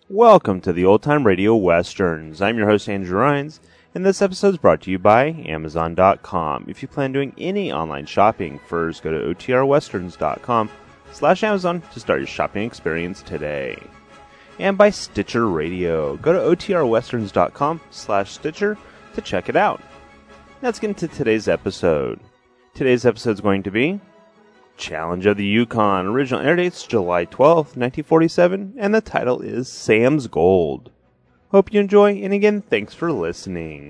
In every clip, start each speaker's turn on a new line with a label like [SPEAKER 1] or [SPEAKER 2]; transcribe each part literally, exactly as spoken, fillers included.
[SPEAKER 1] Welcome to the Old Time Radio Westerns. I'm your host, Andrew Rhines, and this episode is brought to you by Amazon dot com. If you plan doing any online shopping, first go to O T R westerns dot com slash Amazon to start your shopping experience today. And by Stitcher Radio. Go to O T R westerns dot com slash Stitcher to check it out. Let's get into today's episode. Today's episode is going to be Challenge of the Yukon. Original air date's July twelfth, nineteen forty-seven, and the title is Sam's Gold. Hope you enjoy, and again, thanks for listening.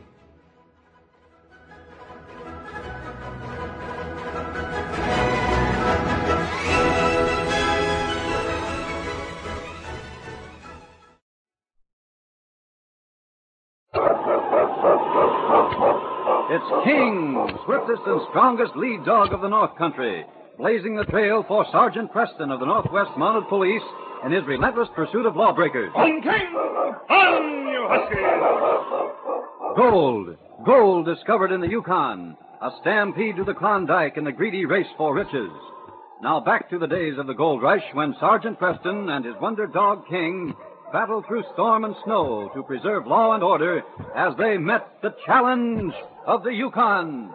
[SPEAKER 2] It's King, swiftest and strongest lead dog of the North Country, blazing the trail for Sergeant Preston of the Northwest Mounted Police in his relentless pursuit of lawbreakers.
[SPEAKER 3] On, King! On, you husky!
[SPEAKER 2] Gold, gold discovered in the Yukon, a stampede to the Klondike in the greedy race for riches. Now back to the days of the gold rush when Sergeant Preston and his wonder dog King battled through storm and snow to preserve law and order as they met the challenge of the Yukon.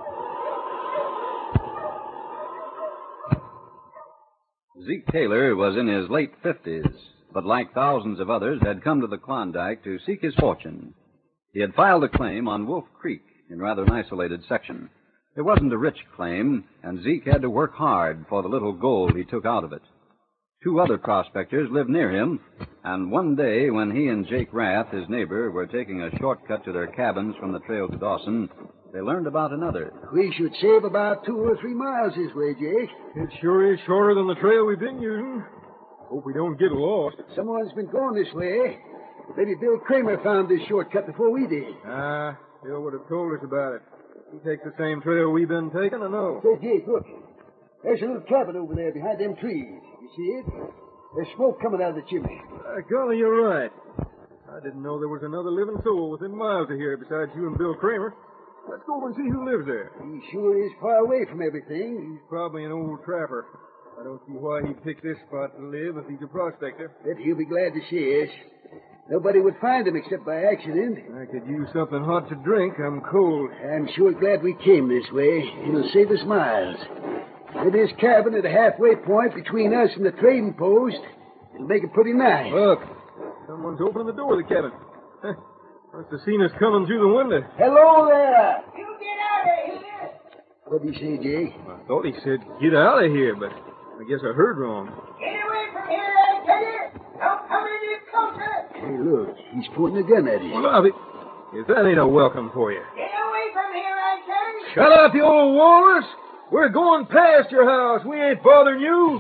[SPEAKER 2] Zeke Taylor was in his late fifties, but like thousands of others, had come to the Klondike to seek his fortune. He had filed a claim on Wolf Creek in rather an isolated section. It wasn't a rich claim, and Zeke had to work hard for the little gold he took out of it. Two other prospectors lived near him, and one day when he and Jake Rath, his neighbor, were taking a shortcut to their cabins from the trail to Dawson, they learned about another.
[SPEAKER 4] We should save about two or three miles this way, Jake.
[SPEAKER 3] It sure is shorter than the trail we've been using. Hope we don't get lost.
[SPEAKER 4] Someone's been going this way. Maybe Bill Kramer found this shortcut before we did.
[SPEAKER 3] Ah, Bill would have told us about it. He takes the same trail we've been taking, I know.
[SPEAKER 4] Say, Jake, look. There's a little cabin over there behind them trees. You see it? There's smoke coming out of the chimney.
[SPEAKER 3] Uh, golly, you're right. I didn't know there was another living soul within miles of here besides you and Bill Kramer. Let's go over and see who lives there.
[SPEAKER 4] He sure is far away from everything.
[SPEAKER 3] He's probably an old trapper. I don't see why he picked this spot to live if he's a prospector.
[SPEAKER 4] Bet he'll be glad to see us. Nobody would find him except by accident.
[SPEAKER 3] I could use something hot to drink. I'm cold.
[SPEAKER 4] I'm sure glad we came this way. It'll save us miles. With this cabin at a halfway point between us and the trading post, it'll make it pretty nice.
[SPEAKER 3] Look, someone's opening the door of the cabin. Must have seen us coming through the window.
[SPEAKER 4] Hello there!
[SPEAKER 5] You get out of here!
[SPEAKER 4] What'd he say, Jake?
[SPEAKER 3] I thought he said, get out of here, but I guess I heard wrong.
[SPEAKER 5] Get away from here, I tell you! Don't come any closer!
[SPEAKER 4] Hey, look, he's pointing a gun at us.
[SPEAKER 3] Well, Bobby, if that ain't a welcome for you.
[SPEAKER 5] Get away from here, I tell you!
[SPEAKER 3] Shut up, you old walrus! We're going past your house. We ain't bothering you.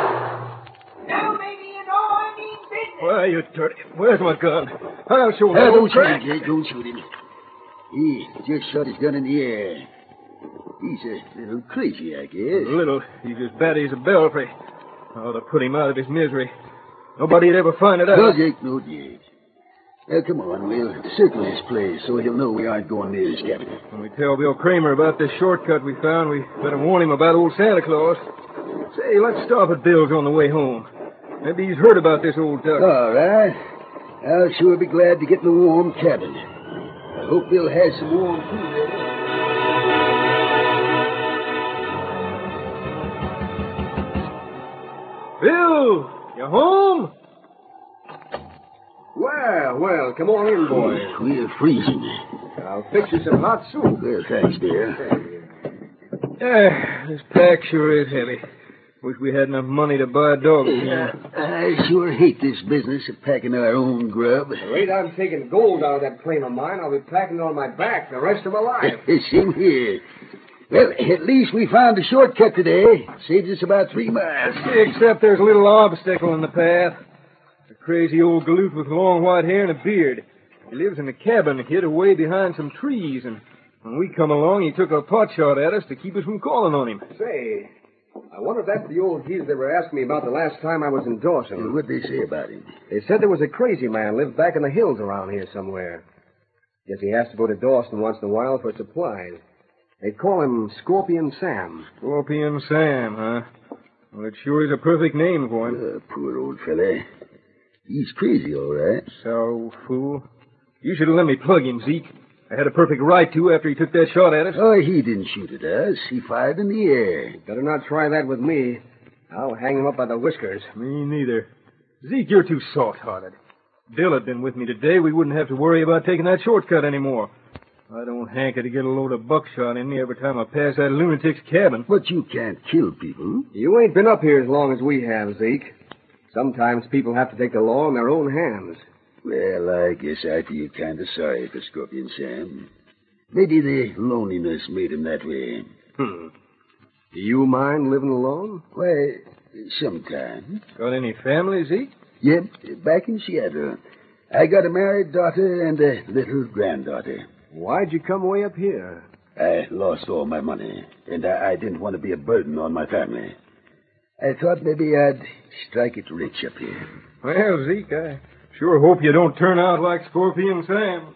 [SPEAKER 5] Now maybe you know I mean business.
[SPEAKER 3] Why, you dirty... Where's my gun? I'll show
[SPEAKER 4] Hey,
[SPEAKER 3] that
[SPEAKER 4] don't
[SPEAKER 3] old
[SPEAKER 4] shoot
[SPEAKER 3] crack.
[SPEAKER 4] him, Jake. Don't shoot him. He just shot his gun in the air. He's a little crazy, I guess.
[SPEAKER 3] Little. He's as bad as a belfry. I ought to put him out of his misery. Nobody'd ever find it out.
[SPEAKER 4] No, Jake, no, Jake. Now, come on. We'll circle this place so he'll know we aren't going near his cabin.
[SPEAKER 3] When we tell Bill Kramer about this shortcut we found, we better warn him about old Santa Claus. Say, let's stop at Bill's on the way home. Maybe he's heard about this old duck.
[SPEAKER 4] All right. I'll sure be glad to get in a warm cabin. I hope Bill has some warm food there.
[SPEAKER 3] Bill, you home?
[SPEAKER 6] Well, well, come on in, boys.
[SPEAKER 4] We're freezing.
[SPEAKER 6] I'll fix you some hot soup.
[SPEAKER 4] Well, thanks, dear.
[SPEAKER 3] Yeah, this pack sure is heavy. Wish we had enough money to buy a dog.
[SPEAKER 4] Yeah, I sure hate this business of packing our own grub.
[SPEAKER 6] The rate I'm taking gold out of that claim of mine, I'll be packing it on my back the rest of my life.
[SPEAKER 4] Same here. Well, at least we found a shortcut today. Saves us about three miles.
[SPEAKER 3] Except there's a little obstacle in the path. A crazy old galoot with long white hair and a beard. He lives in a cabin hid away behind some trees, and when we come along, he took a pot shot at us to keep us from calling on him.
[SPEAKER 6] Say, I wonder if that's the old geezer they were asking me about the last time I was in Dawson.
[SPEAKER 4] What'd they say about him?
[SPEAKER 6] They said there was a crazy man lived back in the hills around here somewhere. Guess he has to go to Dawson once in a while for supplies. They call him Scorpion Sam.
[SPEAKER 3] Scorpion Sam, huh? Well, it sure is a perfect name for him.
[SPEAKER 4] Uh, poor old fella. He's crazy, all right.
[SPEAKER 3] So, fool. You should have let me plug him, Zeke. I had a perfect right to after he took that shot at us.
[SPEAKER 4] Oh, he didn't shoot at us. He fired in the air.
[SPEAKER 6] Better not try that with me. I'll hang him up by the whiskers.
[SPEAKER 3] Me neither. Zeke, you're too soft-hearted. Bill had been with me today. We wouldn't have to worry about taking that shortcut anymore. I don't hanker to get a load of buckshot in me every time I pass that lunatic's cabin.
[SPEAKER 4] But you can't kill people.
[SPEAKER 6] You ain't been up here as long as we have, Zeke. Sometimes people have to take the law in their own hands.
[SPEAKER 4] Well, I guess I feel kind of sorry for Scorpion Sam. Maybe the loneliness made him that way.
[SPEAKER 6] Hmm. Do you mind living alone?
[SPEAKER 4] Why, sometimes.
[SPEAKER 3] Got any family, Zeke?
[SPEAKER 4] Yep, back in Seattle. I got a married daughter and a little granddaughter.
[SPEAKER 6] Why'd you come way up here?
[SPEAKER 4] I lost all my money, and I, I didn't want to be a burden on my family. I thought maybe I'd strike it rich up here.
[SPEAKER 3] Well, Zeke, I sure hope you don't turn out like Scorpion Sam.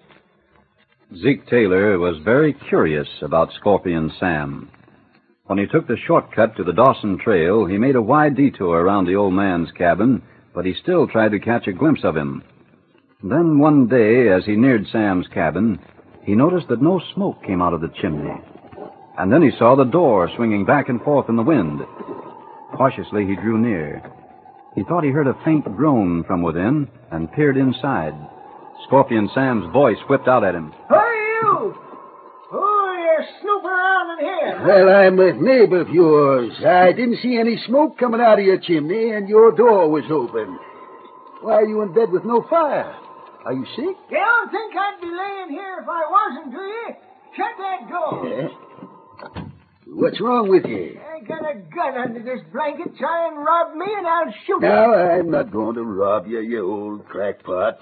[SPEAKER 2] Zeke Taylor was very curious about Scorpion Sam. When he took the shortcut to the Dawson Trail, he made a wide detour around the old man's cabin, but he still tried to catch a glimpse of him. Then one day, as he neared Sam's cabin, he noticed that no smoke came out of the chimney. And then he saw the door swinging back and forth in the wind. Cautiously, he drew near. He thought he heard a faint groan from within and peered inside. Scorpion Sam's voice whipped out at him.
[SPEAKER 5] Who are you? Oh, you're snooping around in here.
[SPEAKER 4] Well, I'm a neighbor of yours. I didn't see any smoke coming out of your chimney, and your door was open. Why are you in bed with no fire? Are you sick?
[SPEAKER 5] You don't think I'd be laying here if I wasn't, do you? Shut that door.
[SPEAKER 4] Yeah. What's wrong with you?
[SPEAKER 5] I got a gun under this blanket. Try and rob me, and I'll shoot you.
[SPEAKER 4] No, I'm not going to rob you, you old crackpot.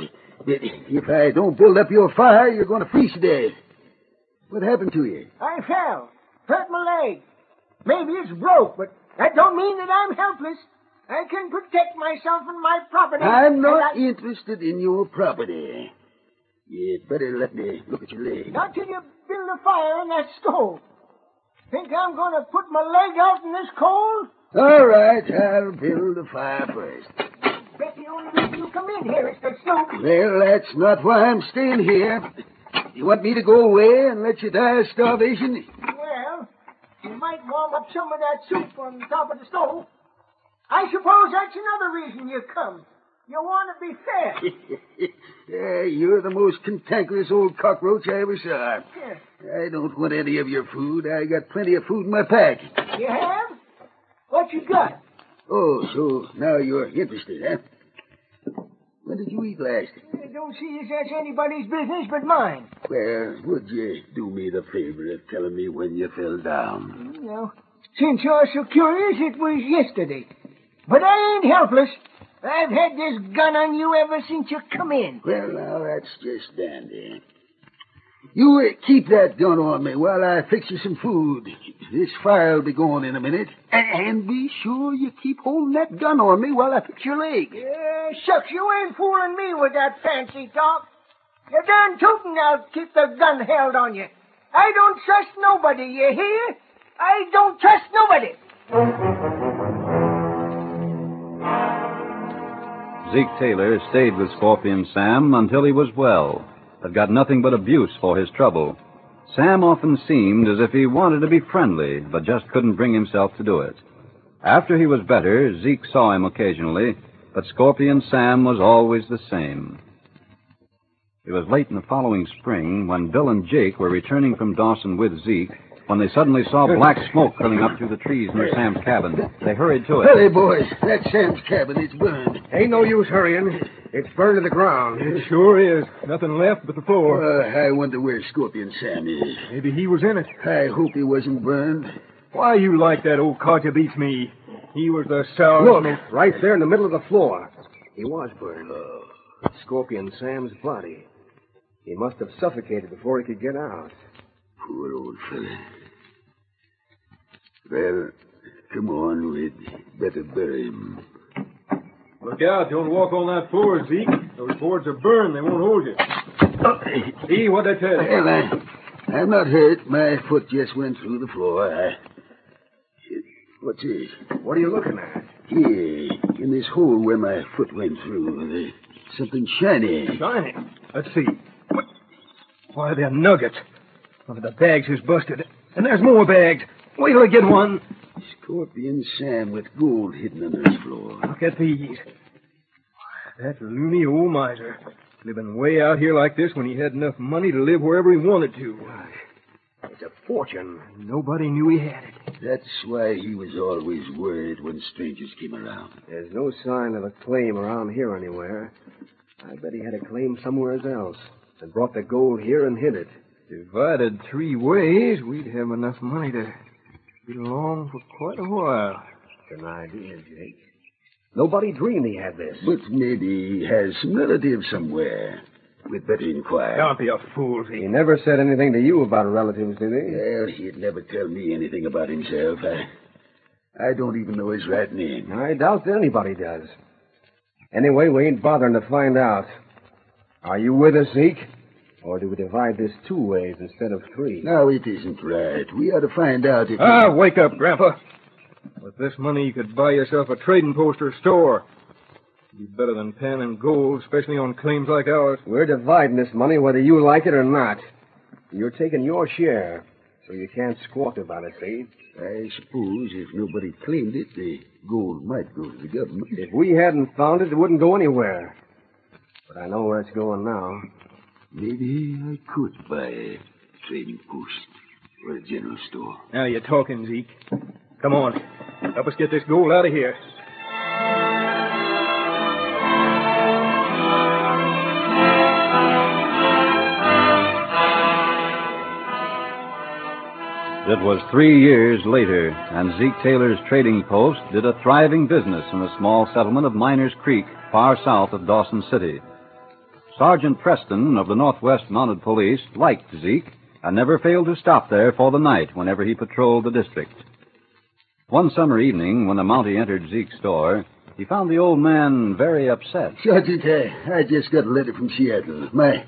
[SPEAKER 4] If I don't build up your fire, you're going to freeze to death. What happened to you?
[SPEAKER 5] I fell. Hurt my leg. Maybe it's broke, but that don't mean that I'm helpless. I can protect myself and my property.
[SPEAKER 4] I'm not
[SPEAKER 5] I...
[SPEAKER 4] interested in your property. You'd better let me look at your leg.
[SPEAKER 5] Not till you build a fire in that stove. Think I'm going to put my leg out in this cold?
[SPEAKER 4] All right, I'll build a fire first.
[SPEAKER 5] Bet the only reason you come in here is to snoop.
[SPEAKER 4] Well, that's not why I'm staying here. You want me to go away and let you die of starvation?
[SPEAKER 5] Well, you might warm up some of that soup on top of the stove. I suppose that's another reason you come. You want to be fair.
[SPEAKER 4] Yeah, you're the most cantankerous old cockroach I ever saw.
[SPEAKER 5] Yeah.
[SPEAKER 4] I don't want any of your food. I got plenty of food in my pack.
[SPEAKER 5] You have? What you got?
[SPEAKER 4] Oh, so now you're interested, huh? When did you eat last?
[SPEAKER 5] I don't see as that's anybody's business but mine.
[SPEAKER 4] Well, would you do me the favor of telling me when you fell down?
[SPEAKER 5] You know, since you're so curious, it was yesterday. But I ain't helpless. I've had this gun on you ever since you come in.
[SPEAKER 4] Well, now, that's just dandy. You uh, keep that gun on me while I fix you some food. This fire'll be going in a minute. And, and be sure you keep holding that gun on me while I fix your leg.
[SPEAKER 5] Yeah, shucks, you ain't fooling me with that fancy talk. You're darn tootin' I'll keep the gun held on you. I don't trust nobody, you hear? I don't trust nobody.
[SPEAKER 2] Zeke Taylor stayed with Scorpion Sam until he was well, but got nothing but abuse for his trouble. Sam often seemed as if he wanted to be friendly, but just couldn't bring himself to do it. After he was better, Zeke saw him occasionally, but Scorpion Sam was always the same. It was late in the following spring when Bill and Jake were returning from Dawson with Zeke when they suddenly saw black smoke coming up through the trees near Sam's cabin. They hurried to it.
[SPEAKER 4] Hey, boys, that's Sam's cabin. It's burned.
[SPEAKER 6] Ain't no use hurrying. It's burned to the ground.
[SPEAKER 3] It sure is. Nothing left but the floor.
[SPEAKER 4] Uh, I wonder where Scorpion Sam is.
[SPEAKER 3] Maybe he was in it.
[SPEAKER 4] I hope he wasn't burned.
[SPEAKER 3] Why you like that old codger beats me? He was the sour...
[SPEAKER 6] Look, right there in the middle of the floor. He was burned. Oh. Scorpion Sam's body. He must have suffocated before he could get out.
[SPEAKER 4] Poor old fella. Well, come on, we'd better bury him.
[SPEAKER 3] Look out, don't walk on that floor, Zeke. Those boards are burned, they won't hold you. See what I tell you.
[SPEAKER 4] Well, I, I'm not hurt. My foot just went through the floor. I... What's this?
[SPEAKER 6] What are you looking at?
[SPEAKER 4] Here. in this hole where my foot went through. There's something shiny.
[SPEAKER 3] Shiny? Let's see. What? Why, they're nuggets. One of the bags is busted. And there's more bags. Wait till I get one.
[SPEAKER 4] Scorpion Sam with gold hidden under his floor.
[SPEAKER 3] Look at these. That loony old miser. Living way out here like this when he had enough money to live wherever he wanted to.
[SPEAKER 6] It's a fortune.
[SPEAKER 3] Nobody knew he had it.
[SPEAKER 4] That's why he was always worried when strangers came around.
[SPEAKER 6] There's no sign of a claim around here anywhere. I bet he had a claim somewhere else and brought the gold here and hid it.
[SPEAKER 3] Divided three ways, we'd have enough money to get along for quite a while.
[SPEAKER 6] Good idea, Jake. Nobody dreamed he had this.
[SPEAKER 4] But maybe he has some relatives somewhere. We'd better inquire.
[SPEAKER 3] Don't be a fool,
[SPEAKER 6] He
[SPEAKER 3] Zeke.
[SPEAKER 6] never said anything to you about relatives, did he?
[SPEAKER 4] Well, he'd never tell me anything about himself. I, I don't even know his right name.
[SPEAKER 6] I doubt that anybody does. Anyway, we ain't bothering to find out. Are you with us, Zeke? Or do we divide this two ways instead of three?
[SPEAKER 4] No, it isn't right. We ought to find out if...
[SPEAKER 3] Ah, wake up, Grandpa. With this money, you could buy yourself a trading post or store. It'd be better than pen and gold, especially on claims like ours.
[SPEAKER 6] We're dividing this money whether you like it or not. You're taking your share, so you can't squawk about it, see?
[SPEAKER 4] I suppose if nobody claimed it, the gold might go to the government.
[SPEAKER 6] If we hadn't found it, it wouldn't go anywhere. But I know where it's going now.
[SPEAKER 4] Maybe I could buy a trading post or a general store.
[SPEAKER 3] Now you're talking, Zeke. Come on. Help us get this gold out of here.
[SPEAKER 2] It was three years later, and Zeke Taylor's trading post did a thriving business in the small settlement of Miners Creek, far south of Dawson City. Sergeant Preston of the Northwest Mounted Police liked Zeke and never failed to stop there for the night whenever he patrolled the district. One summer evening, when the Mountie entered Zeke's store, he found the old man very upset.
[SPEAKER 4] Sergeant, I, I just got a letter from Seattle. My,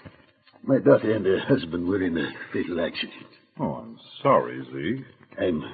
[SPEAKER 4] my daughter and her husband were in a fatal accident.
[SPEAKER 7] Oh, I'm sorry, Zeke.
[SPEAKER 4] I'm,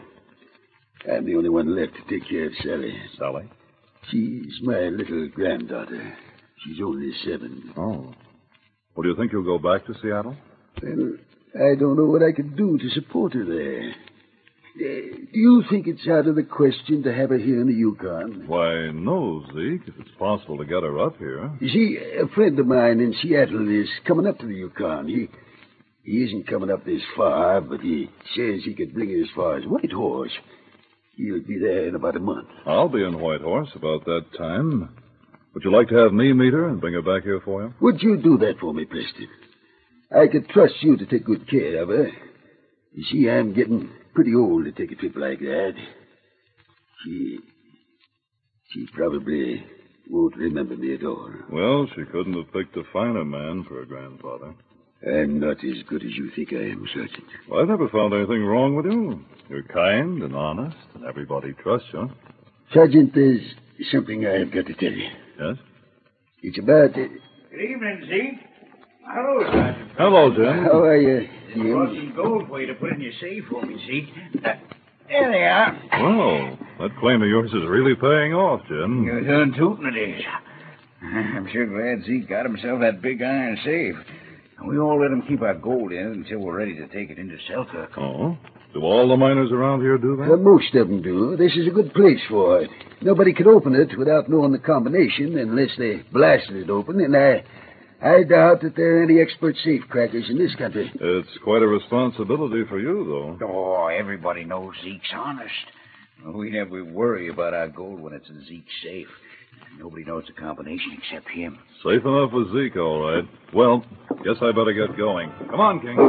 [SPEAKER 4] I'm the only one left to take care of Sally.
[SPEAKER 7] Sally?
[SPEAKER 4] She's my little granddaughter. She's only seven.
[SPEAKER 7] Oh. Well, do you think you'll go back to Seattle?
[SPEAKER 4] Well, I don't know what I could do to support her there. Uh, do you think it's out of the question to have her here in the Yukon?
[SPEAKER 7] Why, no, Zeke, if it's possible to get her up here.
[SPEAKER 4] You see, a friend of mine in Seattle is coming up to the Yukon. He he isn't coming up this far, but he says he could bring her as far as Whitehorse. He'll be there in about a month.
[SPEAKER 7] I'll be in Whitehorse about that time. Would you like to have me meet her and bring her back here for you?
[SPEAKER 4] Would you do that for me, Preston? I could trust you to take good care of her. You see, I'm getting pretty old to take a trip like that. She... She probably won't remember me at all.
[SPEAKER 7] Well, she couldn't have picked a finer man for a grandfather.
[SPEAKER 4] I'm not as good as you think I am, Sergeant.
[SPEAKER 7] Well, I've never found anything wrong with you. You're kind and honest, and everybody trusts you.
[SPEAKER 4] Sergeant, there's something I've got to tell you.
[SPEAKER 7] Yes?
[SPEAKER 4] It's about... Uh,
[SPEAKER 8] Good evening, Zeke. Hello, Sergeant.
[SPEAKER 7] Hello, Jim.
[SPEAKER 4] how are you,
[SPEAKER 8] I brought
[SPEAKER 4] Jim?
[SPEAKER 8] some gold for you to put in your safe for me, Zeke. Uh, there they are.
[SPEAKER 7] Well, that claim of yours is really paying off, Jim.
[SPEAKER 8] You're done tootin' it is. I'm sure glad Zeke got himself that big iron safe. We all let him keep our gold in it until we're ready to take it into Selkirk.
[SPEAKER 7] Oh? Do all the miners around here do
[SPEAKER 4] Uh,
[SPEAKER 7] that?
[SPEAKER 4] most of them do. This is a good place for it. Nobody could open it without knowing the combination unless they blasted it open, and I... I doubt that there are any expert safecrackers in this country.
[SPEAKER 7] It's quite a responsibility for you, though.
[SPEAKER 8] Oh, everybody knows Zeke's honest. We never worry about our gold when it's in Zeke's safe. Nobody knows the combination except him.
[SPEAKER 7] Safe enough with Zeke, all right. Well, guess I better get going. Come on, King.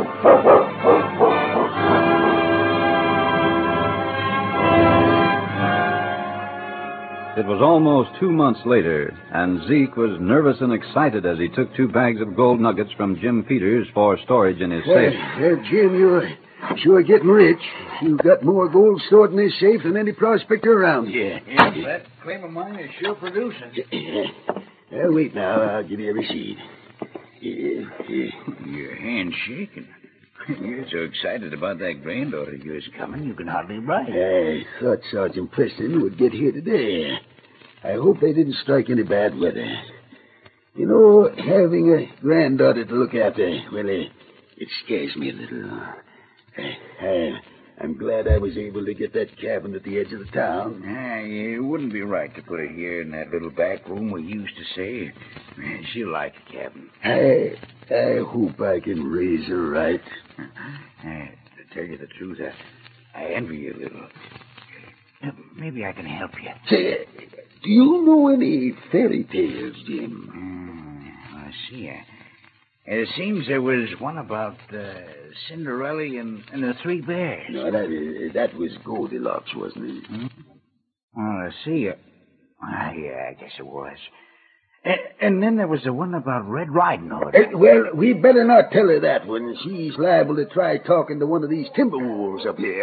[SPEAKER 2] It was almost two months later, and Zeke was nervous and excited as he took two bags of gold nuggets from Jim Peters for storage in his safe.
[SPEAKER 4] Well, Jim, you're sure getting rich. You've got more gold stored in this safe than any prospector around here.
[SPEAKER 8] Yes, that claim of mine is sure producing.
[SPEAKER 4] Well, wait now. I'll give you a receipt. Here, here.
[SPEAKER 8] Your hand's shaking. You're so excited about that granddaughter of yours coming, you can hardly write.
[SPEAKER 4] I thought Sergeant Preston would get here today. I hope they didn't strike any bad weather. You know, having a granddaughter to look after, well, uh, it scares me a little. I, I, I'm glad I was able to get that cabin at the edge of the town.
[SPEAKER 8] Ah, it wouldn't be right to put her here in that little back room we used to say. Man, she'll like the cabin.
[SPEAKER 4] I, I hope I can raise her right.
[SPEAKER 8] Uh, to tell you the truth, I, I envy you a little. Uh, maybe I can help you.
[SPEAKER 4] Say, do you know any fairy tales, Jim?
[SPEAKER 8] Mm, I see. Uh, it seems there was one about uh, Cinderella and, and the Three Bears.
[SPEAKER 4] No, that, uh, that was Goldilocks, wasn't it?
[SPEAKER 8] Hmm? Oh, I see. Uh, ah, yeah, I guess it was. And, and then there was the one about Red Riding Hood.
[SPEAKER 4] Uh, well, we better not tell her that one. She's liable to try talking to one of these timber wolves up here.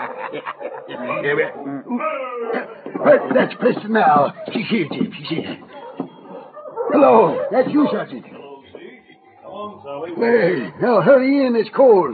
[SPEAKER 4] Right, that's Preston now. She's here, Jim. She's here. Hello, that's you, Sergeant.
[SPEAKER 7] Come on, Sally.
[SPEAKER 4] Hey, now hurry in. It's cold.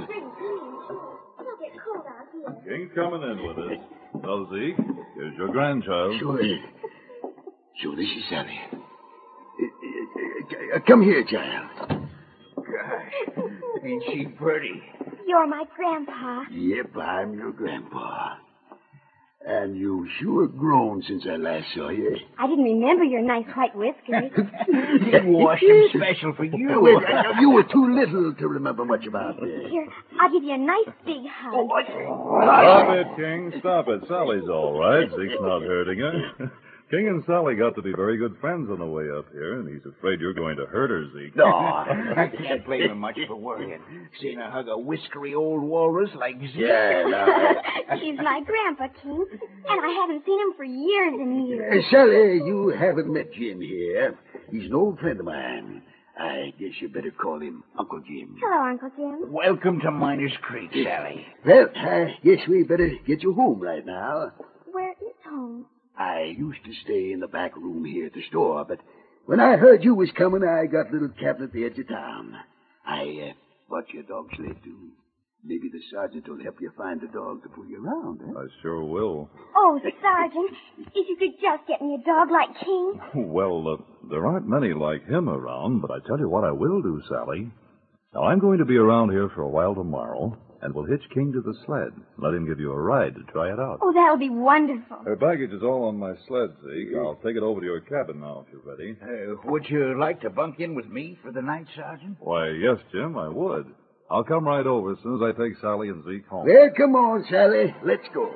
[SPEAKER 7] King's coming in with us. Well, Zeke, here's your grandchild.
[SPEAKER 4] Sure. Sure, this is Sally. Uh, uh, uh, come here, child.
[SPEAKER 8] Gosh, ain't she pretty?
[SPEAKER 9] You're my grandpa.
[SPEAKER 4] Yep, I'm your grandpa. And you've sure grown since I last saw you.
[SPEAKER 9] I didn't remember your nice white whiskers.
[SPEAKER 8] He washed them special for you.
[SPEAKER 4] Well, you were too little to remember much about this.
[SPEAKER 9] Here, I'll give you a nice big hug.
[SPEAKER 8] Oh,
[SPEAKER 7] Stop it, King. Stop it. Sally's all right. Zeke's not hurting her. King and Sally got to be very good friends on the way up here, and he's afraid you're going to hurt her, Zeke.
[SPEAKER 8] No, I can't blame him much for worrying. Seeing her hug a whiskery old walrus like Zeke.
[SPEAKER 4] Yeah, no.
[SPEAKER 9] He's my grandpa, King, and I haven't seen him for years and years.
[SPEAKER 4] Uh, Sally, you haven't met Jim here. He's an old friend of mine. I guess you better call him Uncle Jim.
[SPEAKER 9] Hello, Uncle Jim.
[SPEAKER 8] Welcome to Miners Creek, Sally.
[SPEAKER 4] Well, I guess we better get you home right now.
[SPEAKER 9] Where is home?
[SPEAKER 4] I used to stay in the back room here at the store, but when I heard you was coming, I got a little cabin at the edge of town. I uh, bought you a dog sled, too. Maybe the sergeant will help you find a dog to pull you around, eh?
[SPEAKER 7] I sure will.
[SPEAKER 9] Oh, Sergeant, if you could just get me a dog like King.
[SPEAKER 7] Well, uh, there aren't many like him around, but I tell you what I will do, Sally. Now, I'm going to be around here for a while tomorrow, and we'll hitch King to the sled. Let him give you a ride to try it out.
[SPEAKER 9] Oh, that'll be wonderful.
[SPEAKER 7] Her baggage is all on my sled, Zeke. I'll take it over to your cabin now, if you're ready.
[SPEAKER 8] Uh, would you like to bunk in with me for the night, Sergeant?
[SPEAKER 7] Why, yes, Jim, I would. I'll come right over as soon as I take Sally and Zeke home.
[SPEAKER 4] Well, come on, Sally. Let's go.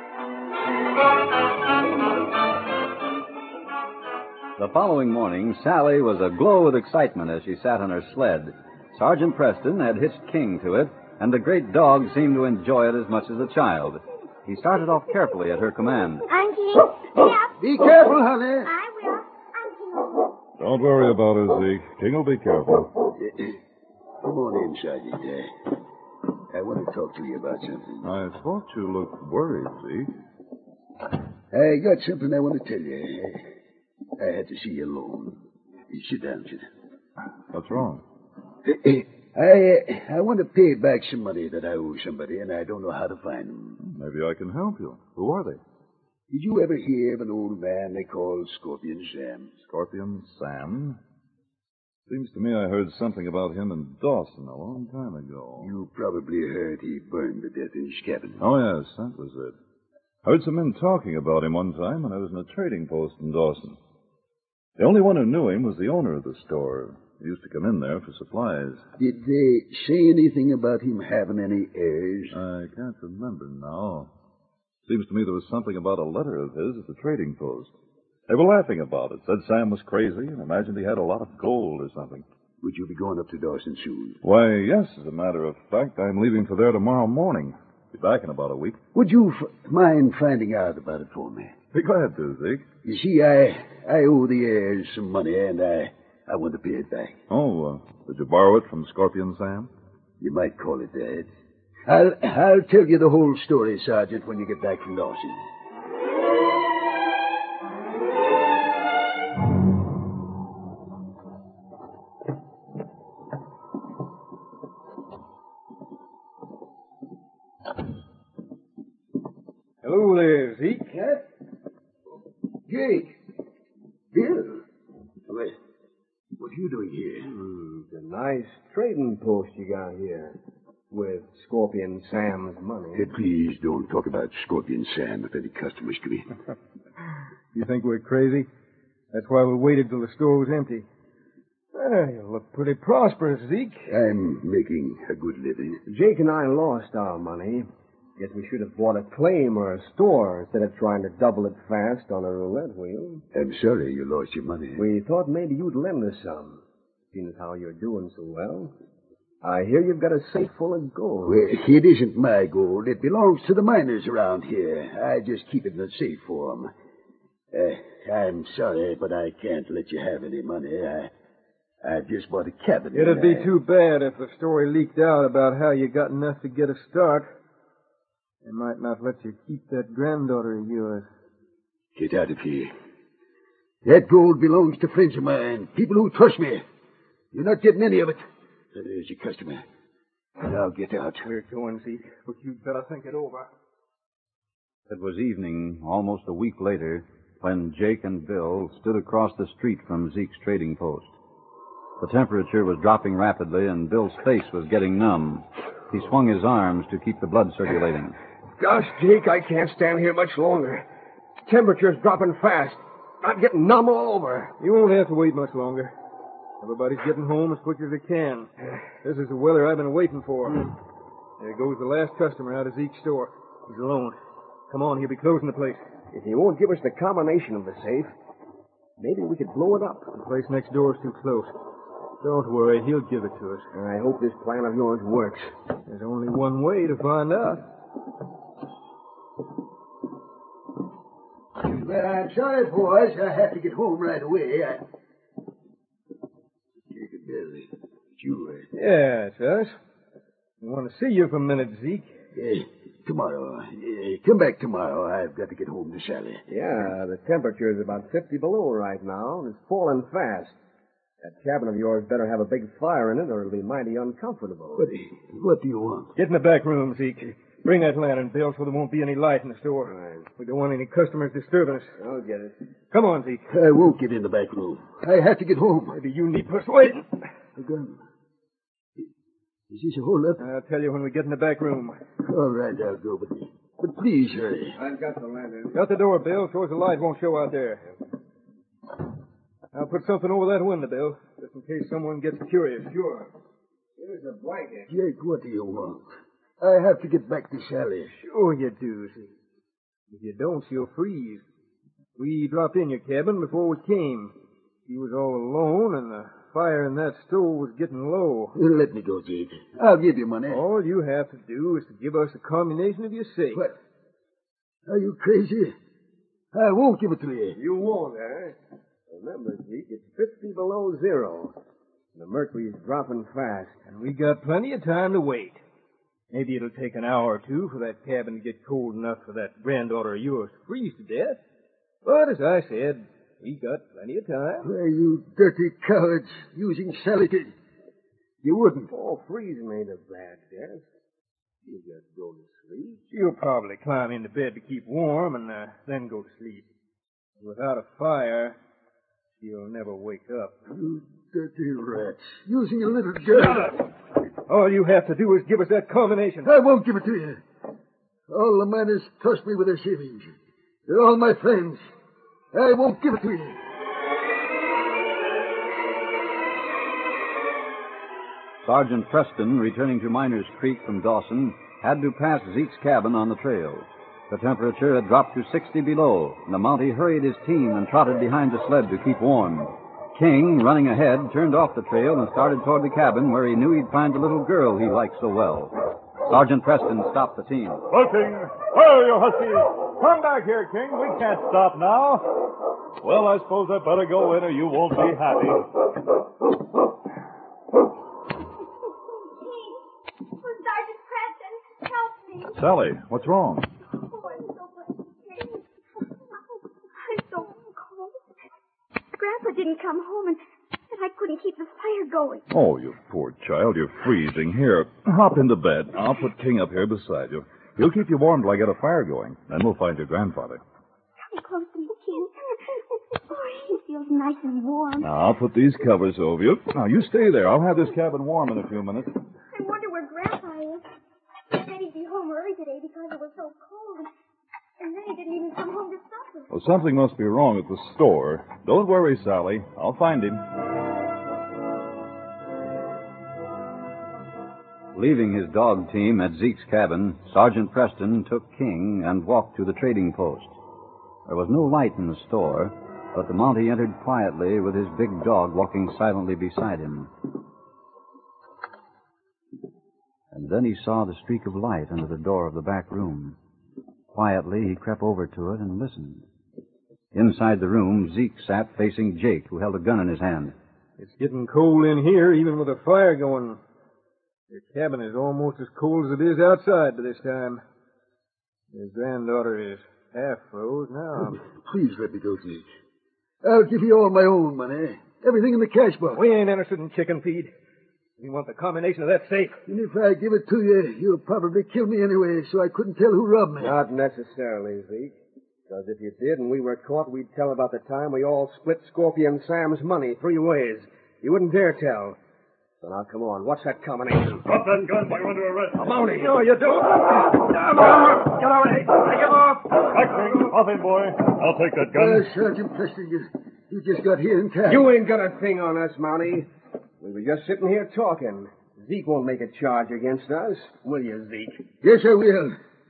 [SPEAKER 2] The following morning, Sally was aglow with excitement as she sat on her sled. Sergeant Preston had hitched King to it, and the great dog seemed to enjoy it as much as a child. He started off carefully at her command.
[SPEAKER 9] I'm King. Yep.
[SPEAKER 4] Be careful, honey.
[SPEAKER 9] I will. I'm King.
[SPEAKER 7] Don't worry about her, Zeke. King will be careful.
[SPEAKER 4] Come on in, Sergeant. Uh, I want to talk to you about something.
[SPEAKER 7] I thought you looked worried, Zeke.
[SPEAKER 4] I got something I want to tell you. I, I had to see you alone. Sit down, sit down.
[SPEAKER 7] What's wrong?
[SPEAKER 4] I uh, I want to pay back some money that I owe somebody, and I don't know how to find them.
[SPEAKER 7] Maybe I can help you. Who are they?
[SPEAKER 4] Did you ever hear of an old man they call Scorpion Sam?
[SPEAKER 7] Scorpion Sam? Seems to me I heard something about him in Dawson a long time ago.
[SPEAKER 4] You probably heard he burned to death in his cabin.
[SPEAKER 7] Oh, yes, that was it. Heard some men talking about him one time when I was in a trading post in Dawson. The only one who knew him was the owner of the store. He used to come in there for supplies.
[SPEAKER 4] Did they say anything about him having any heirs?
[SPEAKER 7] I can't remember now. Seems to me there was something about a letter of his at the trading post. They were laughing about it. Said Sam was crazy and imagined he had a lot of gold or something.
[SPEAKER 4] Would you be going up to Dawson soon?
[SPEAKER 7] Why, yes, as a matter of fact, I'm leaving for there tomorrow morning. Be back in about a week.
[SPEAKER 4] Would you f- mind finding out about it for me?
[SPEAKER 7] Be glad to, Zeke.
[SPEAKER 4] You see, I I owe the heirs some money, and I, I want to pay it back.
[SPEAKER 7] Oh, uh, did you borrow it from Scorpion Sam?
[SPEAKER 4] You might call it that. I'll, I'll tell you the whole story, Sergeant, when you get back from Dawson.
[SPEAKER 3] Hello there, Zeke.
[SPEAKER 4] Huh? Jake. What are you doing here?
[SPEAKER 6] Hmm, it's a nice trading post you got here. With Scorpion Sam's money.
[SPEAKER 4] Hey, please don't talk about Scorpion Sam if any customers come in.
[SPEAKER 3] You think we're crazy? That's why we waited till the store was empty. Well, you look pretty prosperous, Zeke.
[SPEAKER 4] I'm making a good living.
[SPEAKER 6] Jake and I lost our money. Guess we should have bought a claim or a store instead of trying to double it fast on a roulette wheel.
[SPEAKER 4] I'm sorry you lost your money.
[SPEAKER 6] We thought maybe you'd lend us some, seeing as how you're doing so well. I hear you've got a safe full of gold.
[SPEAKER 4] Well, it isn't my gold. It belongs to the miners around here. I just keep it in a safe for 'em. Uh, I'm sorry, but I can't let you have any money. I, I just bought a cabin.
[SPEAKER 3] It'd be
[SPEAKER 4] I...
[SPEAKER 3] too bad if the story leaked out about how you got enough to get a start. They might not let you keep that granddaughter of yours.
[SPEAKER 4] Get out of here. That gold belongs to friends of mine, people who trust me. You're not getting any of it. There's your customer. Now get out.
[SPEAKER 3] We're going, Zeke, but you'd better think it over.
[SPEAKER 2] It was evening, almost a week later, when Jake and Bill stood across the street from Zeke's trading post. The temperature was dropping rapidly, and Bill's face was getting numb. He swung his arms to keep the blood circulating.
[SPEAKER 6] Gosh, Jake, I can't stand here much longer. The temperature's dropping fast. I'm getting numb all over.
[SPEAKER 3] You won't have to wait much longer. Everybody's getting home as quick as they can. This is the weather I've been waiting for. There goes the last customer out of Zeke's store. He's alone. Come on, he'll be closing the place.
[SPEAKER 6] If he won't give us the combination of the safe, maybe we could blow it up.
[SPEAKER 3] The place next door is too close. Don't worry, he'll give it to us.
[SPEAKER 6] I hope this plan of yours works.
[SPEAKER 3] There's only one way to find out.
[SPEAKER 4] Well, I'm sorry, boys. I have to get home right away. I... Jacob Billy, it's you, eh?
[SPEAKER 3] Yeah, it's us. We want to see you for a minute, Zeke.
[SPEAKER 4] Uh, tomorrow. Uh, come back tomorrow. I've got to get home to Sally.
[SPEAKER 6] Yeah, the temperature is about fifty below right now, and it's falling fast. That cabin of yours better have a big fire in it, or it'll be mighty uncomfortable.
[SPEAKER 4] What, what do you want?
[SPEAKER 3] Get in the back room, Zeke. Bring that lantern, Bill, so there won't be any light in the store.
[SPEAKER 6] Right.
[SPEAKER 3] We don't want any customers disturbing us.
[SPEAKER 6] I'll get it.
[SPEAKER 3] Come on, Zeke.
[SPEAKER 4] I won't get in the back room. I have to get home.
[SPEAKER 3] Maybe you need persuading.
[SPEAKER 4] A gun. Is this a hold-up?
[SPEAKER 3] I'll tell you when we get in the back room.
[SPEAKER 4] All right, I'll go, but, but please hurry.
[SPEAKER 6] I've got the lantern.
[SPEAKER 3] Shut the door, Bill, so as the light won't show out there. I'll put something over that window, Bill, just in case someone gets curious.
[SPEAKER 6] Sure. Here's a blanket.
[SPEAKER 4] Jake, what do you want? I have to get back to Sally.
[SPEAKER 3] Sure you do, Zeke. If you don't, she'll freeze. We dropped in your cabin before we came. She was all alone, and the fire in that stove was getting low.
[SPEAKER 4] Let me go, Jake. I'll give you money.
[SPEAKER 3] All you have to do is to give us a combination of your safe.
[SPEAKER 4] What? Are you crazy? I won't give it to you.
[SPEAKER 6] You won't, eh? Remember, Zeke, it's fifty below zero. The mercury's dropping fast.
[SPEAKER 3] And we got plenty of time to wait. Maybe it'll take an hour or two for that cabin to get cold enough for that granddaughter of yours to freeze to death. But as I said, we got plenty of time.
[SPEAKER 4] Why, you dirty cowards, using Sally to... You wouldn't.
[SPEAKER 6] Oh, freezing ain't a bad death. You just go to sleep.
[SPEAKER 3] She'll probably climb into bed to keep warm and uh, then go to sleep. Without a fire, she'll never wake up.
[SPEAKER 4] You dirty rats, using a little gun.
[SPEAKER 3] All you have to do is give us that combination.
[SPEAKER 4] I won't give it to you. All the miners trust me with their savings. They're all my friends. I won't give it to you.
[SPEAKER 2] Sergeant Preston, returning to Miners Creek from Dawson, had to pass Zeke's cabin on the trail. The temperature had dropped to sixty below, and the Mountie hurried his team and trotted behind the sled to keep warm. King, running ahead, turned off the trail and started toward the cabin where he knew he'd find the little girl he liked so well. Sergeant Preston stopped the team.
[SPEAKER 10] Well, King, where are you huskies? Come back here, King. We can't stop now. Well, I suppose I better go in or you won't be happy.
[SPEAKER 9] King, oh, Sergeant Preston, help me.
[SPEAKER 7] Sally, what's wrong?
[SPEAKER 9] Oh, I'm so glad, King. I'm so cold. Grandpa didn't come home, and, and I couldn't keep the fire going.
[SPEAKER 7] Oh, you poor child, you're freezing. Here, hop into bed. I'll put King up here beside you. He'll keep you warm till I get a fire going. Then we'll find your grandfather.
[SPEAKER 9] Come close to me, King. Oh, he's feels nice and warm.
[SPEAKER 10] Now, I'll put these covers over you. Now, you stay there. I'll have this cabin warm in a few minutes.
[SPEAKER 9] I wonder where Grandpa is. He said he'd be home early today because it was so cold. And then he didn't even come home to supper.
[SPEAKER 10] Well, something must be wrong at the store. Don't worry, Sally. I'll find him.
[SPEAKER 2] Leaving his dog team at Zeke's cabin, Sergeant Preston took King and walked to the trading post. There was no light in the store, but the Mountie entered quietly with his big dog walking silently beside him. And then he saw the streak of light under the door of the back room. Quietly, he crept over to it and listened. Inside the room, Zeke sat facing Jake, who held a gun in his hand.
[SPEAKER 3] It's getting cold in here, even with a fire going. Your cabin is almost as cold as it is outside by this time. Your granddaughter is half froze now.
[SPEAKER 4] Please let me go, Zeke. I'll give you all my own money. Everything in the cash box.
[SPEAKER 3] We ain't interested in chicken feed. We want the combination of that safe.
[SPEAKER 4] And if I give it to you, you'll probably kill me anyway, so I couldn't tell who robbed me.
[SPEAKER 6] Not necessarily, Zeke. Because if you did and we were caught, we'd tell about the time we all split Scorpion Sam's money three ways. You wouldn't dare tell. So now, come on. What's that combination?
[SPEAKER 10] Drop that gun while you're under arrest.
[SPEAKER 3] A Mountie. No, you don't. Get away. Get off.
[SPEAKER 10] Back, King. Off in, boy. I'll take that gun.
[SPEAKER 4] Uh, Sergeant Preston, you, you just got here in time.
[SPEAKER 6] You ain't got a thing on us, Mountie. We were just sitting here talking. Zeke won't make a charge against us, will you, Zeke?
[SPEAKER 4] Yes, I will.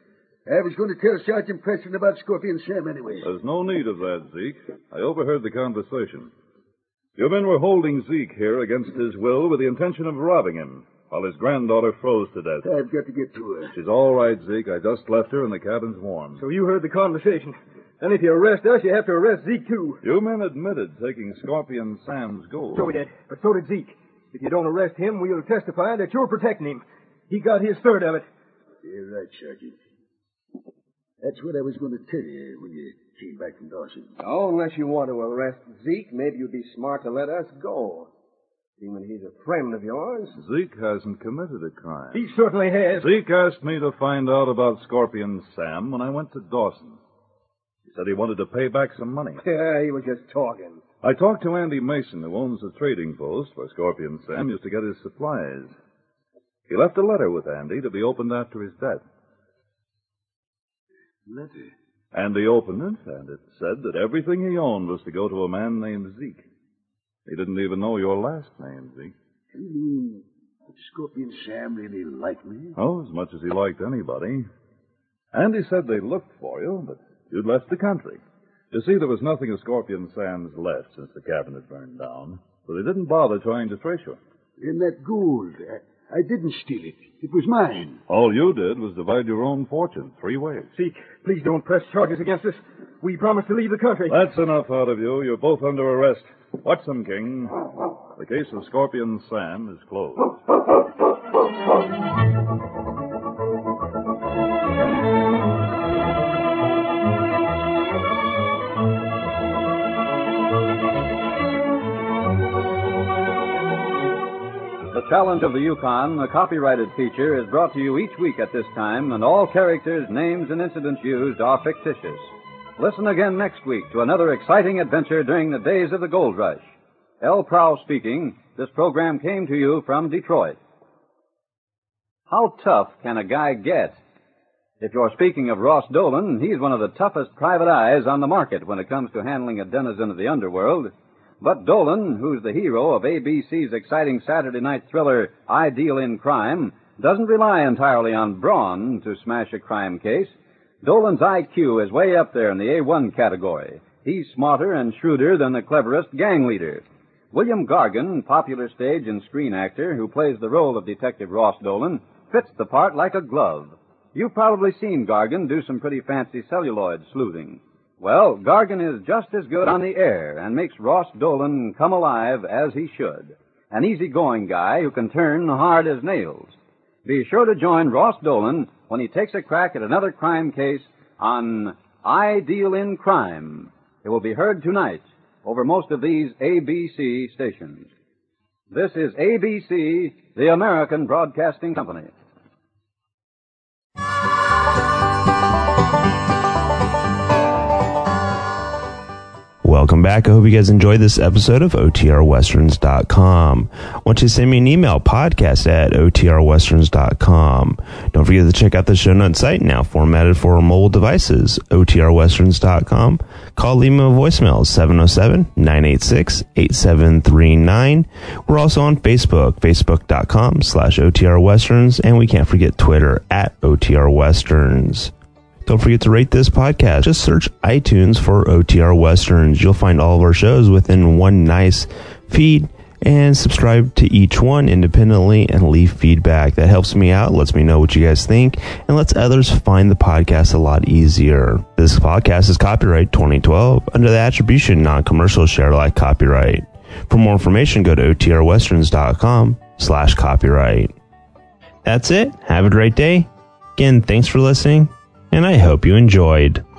[SPEAKER 4] I was going to tell Sergeant Preston about Scorpion Sam anyway.
[SPEAKER 10] There's no need of that, Zeke. I overheard the conversation. You men were holding Zeke here against his will with the intention of robbing him, while his granddaughter froze to death.
[SPEAKER 4] I've got to get to her.
[SPEAKER 10] She's all right, Zeke. I just left her and the cabin's warm.
[SPEAKER 3] So you heard the conversation. Then if you arrest us, you have to arrest Zeke, too.
[SPEAKER 10] You men admitted taking Scorpion Sam's gold.
[SPEAKER 3] So we did, but so did Zeke. If you don't arrest him, we'll testify that you're protecting him. He got his third of it.
[SPEAKER 4] You're right, Sergeant. That's what I was going to tell you when you came back from Dawson.
[SPEAKER 6] Oh, unless you want to arrest Zeke, maybe you'd be smart to let us go. Even he's a friend of yours.
[SPEAKER 10] Zeke hasn't committed a crime.
[SPEAKER 3] He certainly has.
[SPEAKER 10] Zeke asked me to find out about Scorpion Sam when I went to Dawson. He said he wanted to pay back some money.
[SPEAKER 6] Yeah, he was just talking.
[SPEAKER 10] I talked to Andy Mason, who owns the trading post where Scorpion Sam used to get his supplies. He left a letter with Andy to be opened after his death.
[SPEAKER 4] Letter?
[SPEAKER 10] Andy opened it, and it said that everything he owned was to go to a man named Zeke. He didn't even know your last name, Zeke.
[SPEAKER 4] You mean that Scorpion Sam really liked me?
[SPEAKER 10] Oh, as much as he liked anybody. Andy said they looked for you, but you'd left the country. You see, there was nothing of Scorpion Sam's left since the cabin had burned down, so they didn't bother trying to trace you.
[SPEAKER 4] And that gold, I, I didn't steal it. It was mine.
[SPEAKER 10] All you did was divide your own fortune three ways.
[SPEAKER 3] Zeke, please don't press charges against us. We promised to leave the country.
[SPEAKER 10] That's enough out of you. You're both under arrest. Watch them, King. The case of Scorpion Sam is closed.
[SPEAKER 2] The Challenge of the Yukon, a copyrighted feature, is brought to you each week at this time, and all characters, names, and incidents used are fictitious. Listen again next week to another exciting adventure during the days of the gold rush. L. Prow speaking. This program came to you from Detroit. How tough can a guy get? If you're speaking of Ross Dolan, he's one of the toughest private eyes on the market when it comes to handling a denizen of the underworld. But Dolan, who's the hero of A B C's exciting Saturday night thriller I Deal in Crime, doesn't rely entirely on brawn to smash a crime case. Dolan's I Q is way up there in the A one category. He's smarter and shrewder than the cleverest gang leader. William Gargan, popular stage and screen actor who plays the role of Detective Ross Dolan, fits the part like a glove. You've probably seen Gargan do some pretty fancy celluloid sleuthing. Well, Gargan is just as good on the air and makes Ross Dolan come alive as he should. An easygoing guy who can turn hard as nails. Be sure to join Ross Dolan when he takes a crack at another crime case on I Deal in Crime. It will be heard tonight over most of these A B C stations. This is A B C, the American Broadcasting Company.
[SPEAKER 1] Welcome back. I hope you guys enjoyed this episode of O T R westerns dot com. I want you to send me an email, podcast at O T R westerns dot com. Don't forget to check out the show notes site, now formatted for mobile devices, O T R westerns dot com. Call, leave me a voicemail, seven oh seven, nine eight six, eight seven three nine. We're also on Facebook, facebook.com slash OTRwesterns, and we can't forget Twitter at O T R Westerns. Don't forget to rate this podcast. Just search iTunes for O T R Westerns. You'll find all of our shows within one nice feed, and subscribe to each one independently and leave feedback. That helps me out, lets me know what you guys think, and lets others find the podcast a lot easier. This podcast is copyright twenty twelve under the attribution non-commercial share alike copyright. For more information, go to O T R westerns dot com slash copyright. That's it. Have a great day. Again, thanks for listening, and I hope you enjoyed.